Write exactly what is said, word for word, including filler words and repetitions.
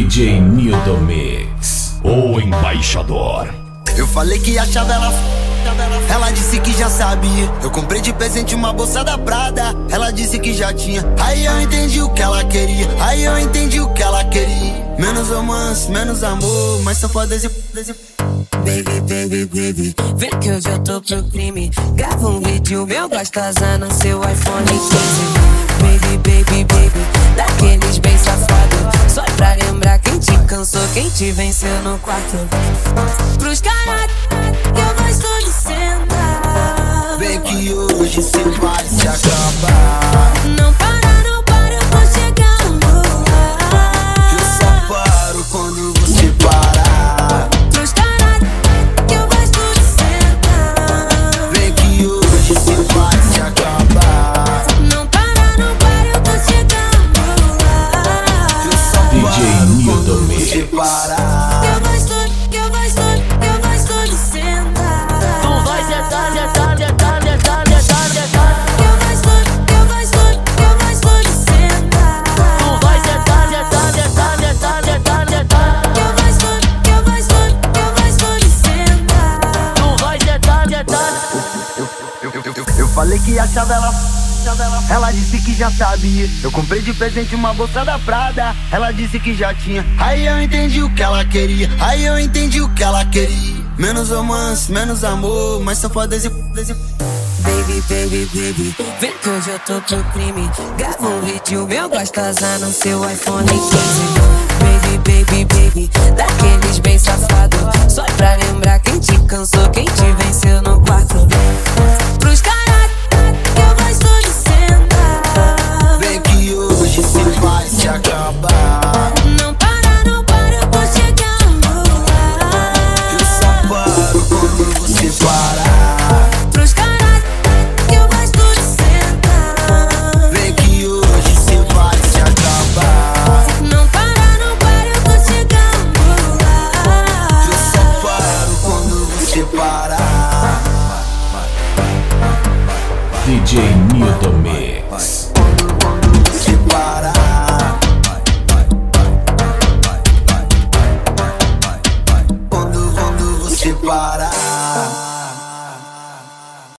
J Nildo Mix, o embaixador. Eu falei que achava ela f... Ela disse que já sabia. Eu comprei de presente uma bolsa da Prada. Ela disse que já tinha. Aí eu entendi o que ela queria. Aí eu entendi o que ela queria. Menos romance, menos amor, mas só foda esse... Baby, baby, baby, vê que hoje eu tô pro crime. Grava um vídeo meu gostosa no seu iPhone quinze. Baby, baby, baby, daqueles bem safado. Só pra lembrar quem te cansou, quem te venceu no quarto. Pros caras que eu gosto de sentar. Vê que hoje cê vai se acabar. Não para, não para, eu tô chegando lá. Eu só paro quando você parar. Pros caras que eu gosto de sentar. Vê que hoje cê vai se acabar. Não para, não para, eu tô chegando lá. Eu só D J paro Nildo quando Mix. você parar. Que eu gosto, que eu gosto, que eu gosto de sentar. Tu vai sentar, sentar, sentar, sentar, sentar, sentar. Que eu gosto, que eu gosto, que eu gosto de sentar. Tu vai sentar, sentar, sentar, sentar, sentar, sentar. Que eu gosto, que eu gosto, que eu gosto de sentar. Tu vai sentar, sentar. Eu, eu, eu, eu falei que achava ela f... Ela disse que já sabia. Eu comprei de presente uma bolsa da Prada. Ela disse que já tinha. Aí eu entendi o que ela queria. Aí eu entendi o que ela queria. Menos romance, menos amor, mas só foda esse... Baby, baby, baby, vê que hoje eu tô pro crime. Grava um vídeo meu gostosa no seu iPhone quinze. Baby, baby, baby, daqueles bem safado. Só pra lembrar quem te cansou,